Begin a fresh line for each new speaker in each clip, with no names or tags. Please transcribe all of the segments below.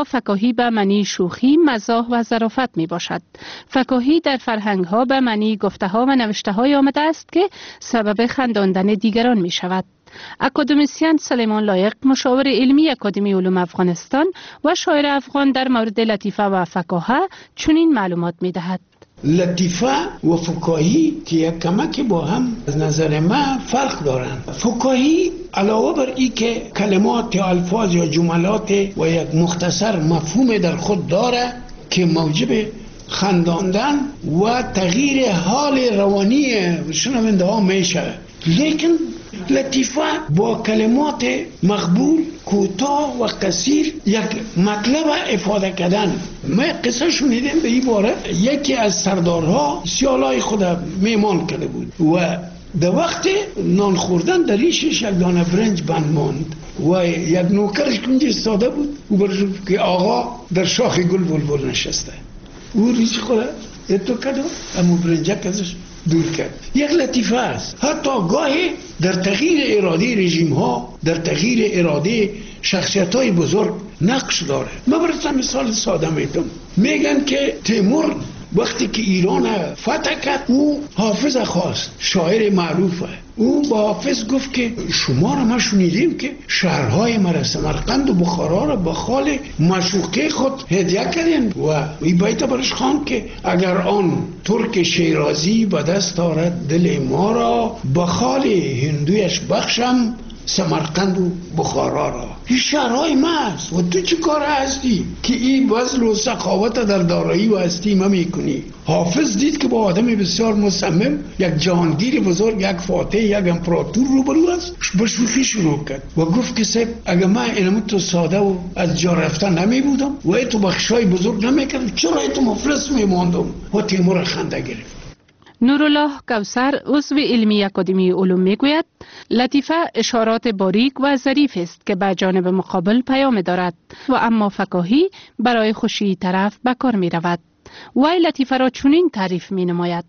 ابتدا فکاهی به معنی شوخی، مزاح و ظرافت می باشد. فکاهی در فرهنگ ها به معنی گفته ها و نوشته های آمده است که سبب خنداندن دیگران می شود. اکادمیسین سلیمان لایق، مشاور علمی اکادمی علوم افغانستان و شاعر افغان، در مورد لطیفه و فکاهه چنین معلومات می دهد.
لطیفه و فکاهی که یک کمک با هم از نظر من فرق دارند. فکاهی علاوه بر این که کلمات یا الفاظ یا جملات و یک مختصر مفهوم در خود داره که موجب خنداندن و تغییر حال روانی شنونده ها میشه، لیکن لطیفه با کلمات مقبول، کوتاه و قصیر یک مطلب افاده کردن. من قصه شنیدم به این باره. یکی از سردارها سیالای خود میمان کرده بود و در وقت نان خوردن در ریشش یک دانه برنج بند ماند و یک نوکرش کنج استاده بود و برشد که آقا در شاخ گل بلبل نشسته. او ریش خود اتو کدو اما برنجک ازش دور کرد. یک لطیفه است. حتی گاهی در تغییر اراده رژیم ها، در تغییر اراده شخصیت های بزرگ نقش داره. من براتون مثال ساده میتونم. میگن که تیمور وقتی که ایران فتح کرد، او حافظ خواست، شاعر معروفه. او با حافظ گفت که شما را ما شنیدیم که شهرهای مرا سمرقند و بخارا را به خال معشوقه خود هدیه کردین و این بیت برش خواند که اگر آن ترک شیرازی به دست آرد دل ما را، به خال هندویش بخشم سمرقند و بخارا را. این شهرهای ما است و تو چه کار هستی که این وزل و سخاوت در دارایی و هستی ما میکنی؟ حافظ دید که با آدم بسیار مصمم، یک جهانگیر بزرگ، یک فاتح، یک امپراتور روبرو است. به شوخی شروع کرد و گفت که صاحب اگر من اینم تو ساده و از جا رفتن نمی بودم و ای تو بخشای بزرگ نمی کردم، چرا ای تو مفلس می ماندم؟ و تیمور خنده گرفت.
نورالله کوثر، عضو علمی اکادمی علوم، میگوید لطیفه اشارات باریک و ظریف است که به جانب مقابل پیام دارد و اما فکاهی برای خوشی طرف به کار می رود. وی لطیفه را چنین تعریف می نماید: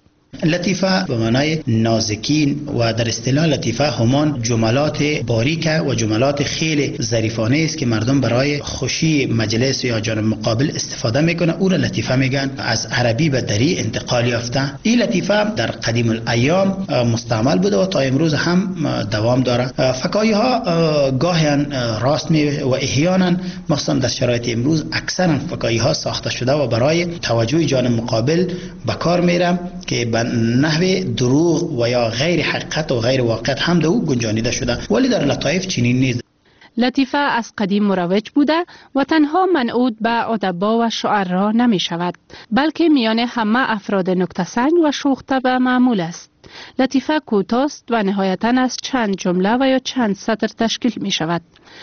لطیفه به معنای نازکین و در اصطلاح لطیفه همان جملات باریک و جملات خیلی ظریفانه است که مردم برای خوشی مجلس یا جانب مقابل استفاده میکنه. او را لطیفه میگن. از عربی به دری انتقال یافته. این لطیفه در قدیم الایام مستعمل بوده و تا امروز هم دوام داره. فکاهی ها گاهی راست می و احیانا مخصوصا در شرایط امروز اکثرا فکاهی ها ساخته شده و برای توجه جانب مقابل به کار میره که به نحو دروغ و یا غیر حقیقت و غیر واقعیت هم او گنجانیده شده، ولی در لطایف چنین نیست.
لطیفه از قدیم مروج بوده و تنها منعود به ادبا و شعرا نمی شود، بلکه میان همه افراد نکته‌سنج و شوخ طبع معمول است. لطیفه کوتاست و نهایتاً از چند جمله و یا چند سطر تشکیل می شود.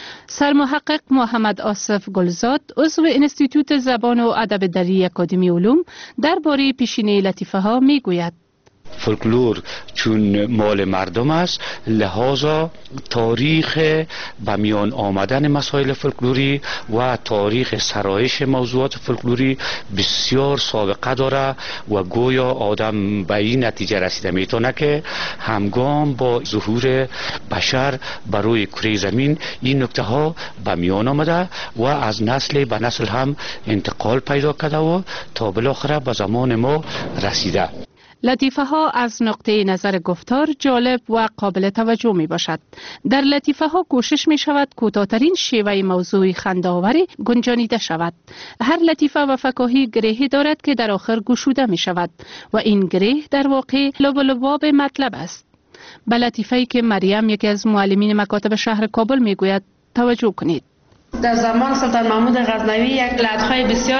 سرمحقق محمد آصف گلزاد، عضو انستیتوت زبان و ادب دری اکادمی علوم، درباره پیشینه لطیفه ها می گوید:
فولکلور چون مال مردم است، لحاظا تاریخ به میان آمدن مسائل فولکلوری و تاریخ سرایش موضوعات فولکلوری بسیار سابقه داره و گویا آدم به این نتیجه رسیده میتونه که همگام با ظهور بشر بر روی کره زمین این نکته ها به میان آمده و از نسل به نسل هم انتقال پیدا کرده و تا بالاخره به زمان ما رسیده.
لطیفه ها از نقطه نظر گفتار جالب و قابل توجه می باشد. در لطیفه ها کوشش می شود کوتاه‌ترین شیوه موضوعی خنده‌آوری گنجانیده شود. هر لطیفه و فکاهی گرهی دارد که در آخر گشوده می شود و این گره در واقع لب و لباب مطلب است. به لطیفه‌ای که مریم، یکی از معلمین مکاتب شهر کابل، می گوید توجه کنید.
در زمان سلطان محمود غزنوی یک لعدخای بسیار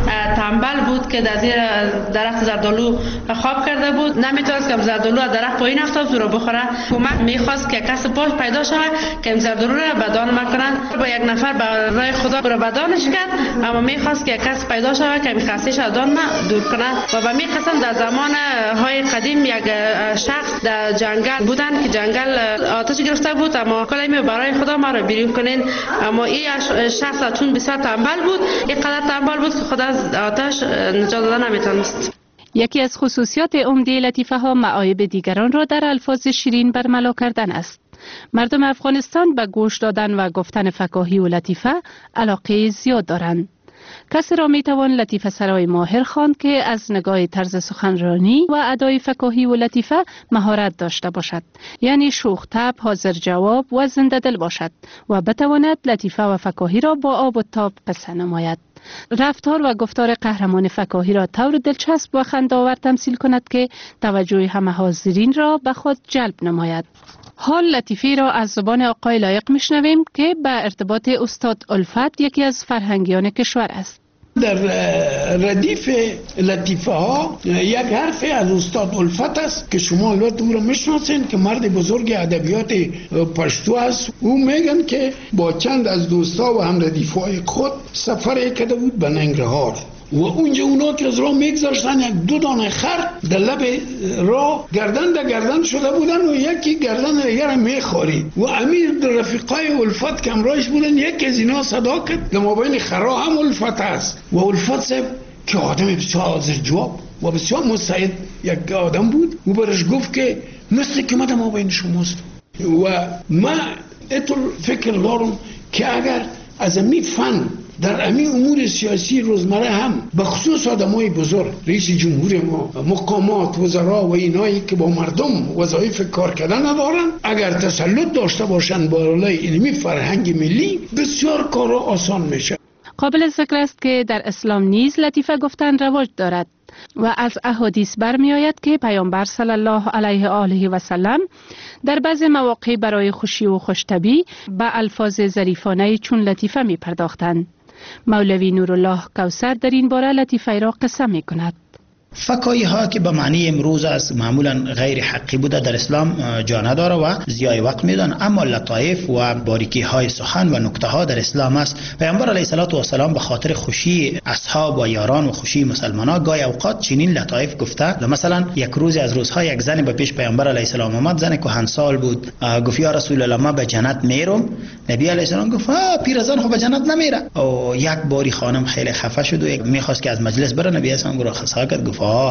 تنبل بود که در زیر درخت زردالو خواب کرده بود. نمیتونست که زردالو از درخت پایین افتاد رو بخوره. کمک میخواست که کس پاش پیدا شود که زردالو را بدان مکنند. با یک نفر به راه خدا رو بدانش کرد، اما میخواست که کس پیدا شود که میخواستش از دان دور کند. و به می قسم در زمان های قدیم یک شخص در جنگل بودند که جنگل آتش گرفته بود، اما کلمه برای خدا ما رو بیرون کنین. اما این شخص چون بسیار تنبل بود، اینقدر تنبل بود که خود از آتش نجات دادن نمیتونست.
یکی از خصوصیات عمده لطیفه ها معایب دیگران را در الفاظ شیرین برملا کردن است. مردم افغانستان به گوش دادن و گفتن فکاهی و لطیفه علاقه زیاد دارند. کسی را می توان لطیفه سرای ماهر خواند که از نگاه طرز سخنرانی و ادای فکاهی و لطیفه مهارت داشته باشد، یعنی شوخ طبع، حاضر جواب و زنده دل باشد و بتواند لطیفه و فکاهی را با آب و تاب قصه نماید. رفتار و گفتار قهرمان فکاهی را طور دلچسب و خنده‌آور تمثیل کند که توجه همه حاضرین را به خود جلب نماید. حال لطیفه را از زبان آقای لایق میشنویم که به ارتباط استاد الفت، یکی از فرهنگیان کشور است.
در ردیف لطیفه ها یک حرف از استاد الفت است که شما البته او را میشناسین که مرد بزرگ ادبیات پشتو است. او میگن که با چند از دوستا و هم ردیفای خود سفر کرده بود به ننگرهار و اونجا اونا که از راه میگذاشتن یک دو دانه خر در لب راه گردن شده بودن و یکی گردن دیگر هم میخوری و امیر رفیقای الفت که همراهش بودن، یکی از اینا صدا کرد که ما بین خرا هم الفت است و الفت صاحب که آدم بسیار حاضر جواب و بسیار مستعد یک آدم بود و برش گفت که مثل که ما در ما بین شماست و ما اتول فکر دارم که اگر از امی فن در امی امور سیاسی روزمره هم به خصوص آدمای بزرگ، رئیس جمهور ما، مقامات، وزرا و اینایی که با مردم وظایف کار کردن ندارن، اگر تسلط داشته باشن بالای علمی فرهنگ ملی، بسیار کارا آسان میشه.
قابل ذکر است که در اسلام نیز لطیفه گفتن رواج دارد و از احادیث برمی آید که پیامبر صلی الله علیه و آله و سلم در بعض مواقع برای خوشی و خوشطبعی به الفاظ ظریفانه چون لطیفه می پرداختند. مولوی نورالله کوثر در این باره لطیفه را قصه می کند.
فکاهی ها که به معنی امروز از معمولا غیر حقی بوده در اسلام جا نداره و ضیاع وقت میدن، اما لطایف و باریکی های سخن و نکته ها در اسلام است. پیامبر علیه الصلاه و السلام به خاطر خوشی اصحاب و یاران و خوشی مسلمانان گاهی اوقات چنین لطایف گفته. مثلا یک روز از روزها یک زن به پیش پیامبر علیه السلام آمد، زن کهنسال بود، گفت یا رسول الله ما به جنت میرم. نبی علیه السلام گفت پیرزن خو به جنت نمیره. او یک باری خانم خیلی خفه شد و میخواست که از مجلس بره. نبی علیه السلام رخصت کرد،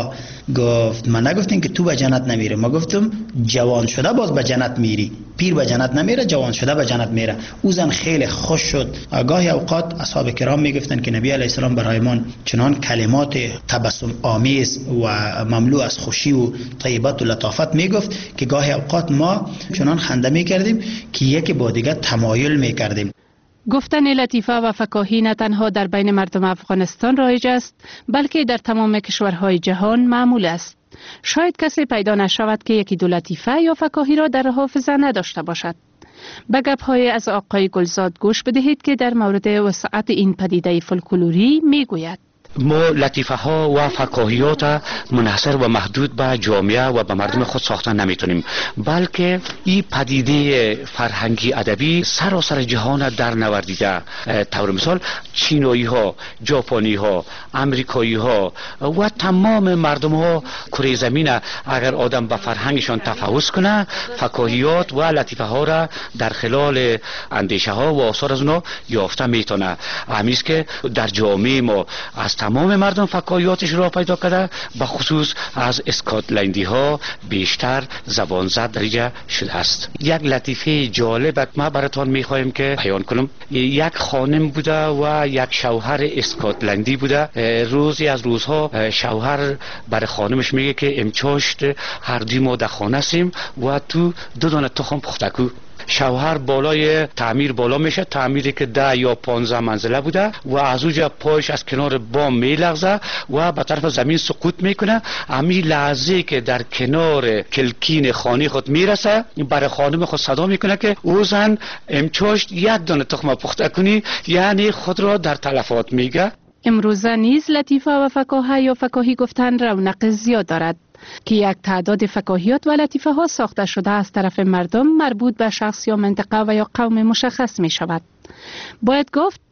گفت من نگفتیم که تو به جنت نمیره، ما گفتم جوان شده باز به جنت میری، پیر به جنت نمیره، جوان شده به جنت میره. او زن خیلی خوش شد. گاهی اوقات اصحاب کرام میگفتن که نبی علیه السلام برایمان چنان کلمات تبسم آمیز و مملو از خوشی و طیبت و لطافت میگفت که گاهی اوقات ما چنان خنده میکردیم که یکی با دیگر تمایل میکردیم.
گفتن لطیفه و فکاهی نه تنها در بین مردم افغانستان رایج است، بلکه در تمام کشورهای جهان معمول است. شاید کسی پیدا نشود که یکی دو لطیفه یا فکاهی را در حافظه نداشته باشد. به گپ‌های از آقای گلزاد گوش بدهید که در مورد وسعت این پدیده فولکلوری میگوید.
ما لطیفه ها و فکاهیات منحصر و محدود به جامعه و به مردم خود ساختن نمیتونیم، بلکه این پدیده فرهنگی ادبی سراسر جهان در نوردیده. طور مثال چینایی ها، ژاپنی ها، امریکایی ها و تمام مردم ها کره زمین اگر آدم به فرهنگشان تفحص کنه، فکاهیات و لطیفه ها را در خلال اندیشه ها و آثار از اونا یافته میتونه. همیست که در جامعه ما از تمام مردم فکاهیاتش را پیدا کرده، به خصوص از اسکاتلندی ها بیشتر زبان زد درجه شده است. یک لطیفه جالب ما براتون میخوایم که بیان کنم. یک خانم بوده و یک شوهر اسکاتلندی بوده. روزی از روزها شوهر برای خانمش میگه که امچاشت هر دوی ما در خانه سیم و تو دو دانه تخم پختکو. شوهر بالای تعمیر بالا میشه، تعمیری که 10 یا 15 منزله بوده و از اونجا پایش از کنار بام میلغزه و به طرف زمین سقوط میکنه. امی لحظه که در کنار کلکین خانه خود میرسه، برای خانم خود صدا میکنه که او زن امچاشت یک دانه تخم پخته کنی، یعنی خود را در تلفات میگه.
امروزه نیز لطیفه و فکاهی یا فکاهی گفتن رونق زیاد دارد که یک تعداد فکاهیات و لطیفه ها ساخته شده از طرف مردم مربوط به شخص یا منطقه و یا قوم مشخص می شود. باید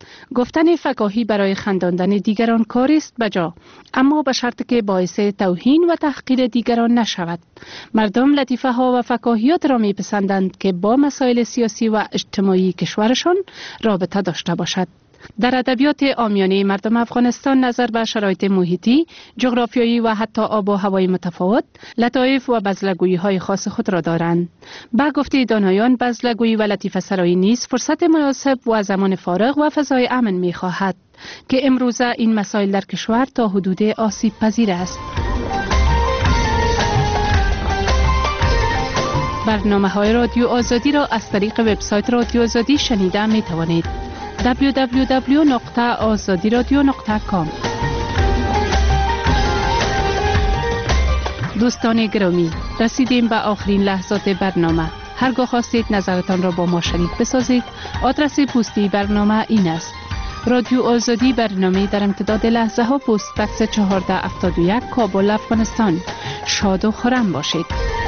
گفتن فکاهی برای خنداندن دیگران کاری است بجا، اما به شرط که باعث توهین و تحقیر دیگران نشود. مردم لطیفه ها و فکاهیات را می پسندند که با مسائل سیاسی و اجتماعی کشورشان رابطه داشته باشد. در ادبیات عامیانه مردم افغانستان نظر به شرایط محیطی، جغرافیایی و حتی آب و هوای متفاوت، لطایف و بزلگویی‌های خاص خود را دارند. با گفته دانایان، بزلگویی و لطیفه سرایی نیز فرصت مناسب و زمان فارغ و فضای امن می‌خواهد که امروزه این مسائل در کشور تا حدود آسیب پذیر است. برنامه‌های رادیو آزادی را از طریق وبسایت رادیو آزادی شنیده می‌توانید. www.azadiradio.com. دوستان گرامی، رسیدیم به آخرین لحظات برنامه. هرگاه خواستید نظرتان را با ما شریک بسازید، آدرس پستی برنامه این است: رادیو آزادی، برنامه در امتداد لحظه ها، پست بکس 1471، کابل، افغانستان. شاد و خرم باشید.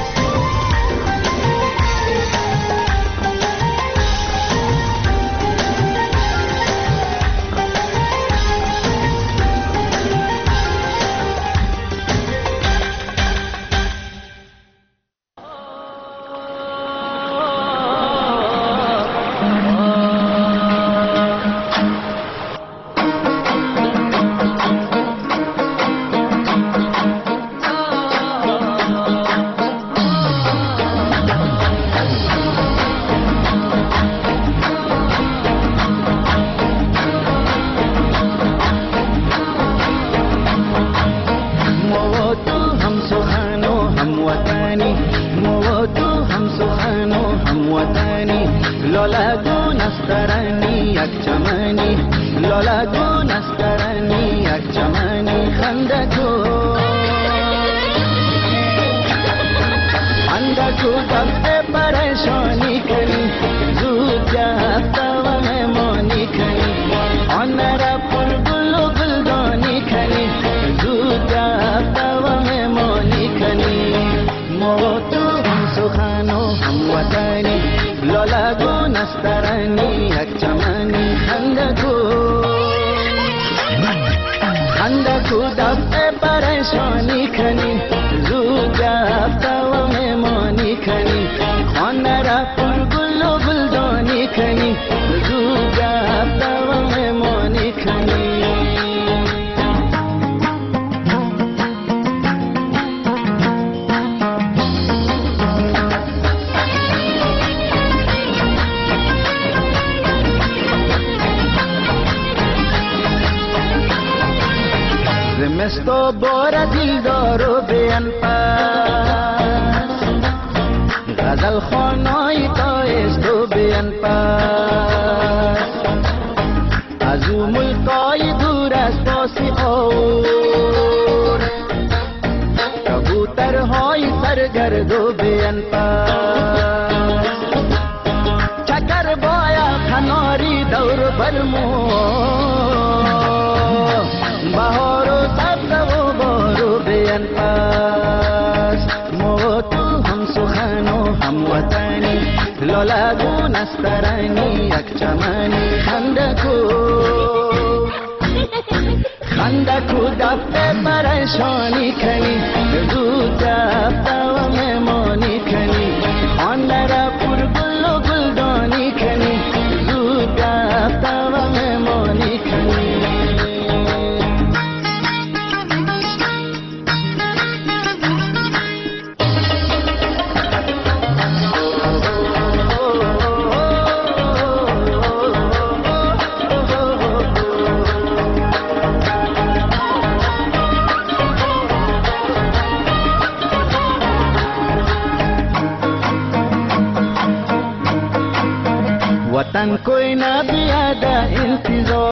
زمستو بار دلدارو بیان پاس، غزل خوانای تایستو بیان پاس، از او ملکای دور از پاسی اور، کبوترهای سرگردو بیان پاس، چکر بایا کناری دور برمو، بهار و سبز و بارو بیان پاس، ما تو هم سخن و هم وطنی، لالا نسترانی یک چمنی، خندکو دفته پریشانی کنی، زود دفته و مهمان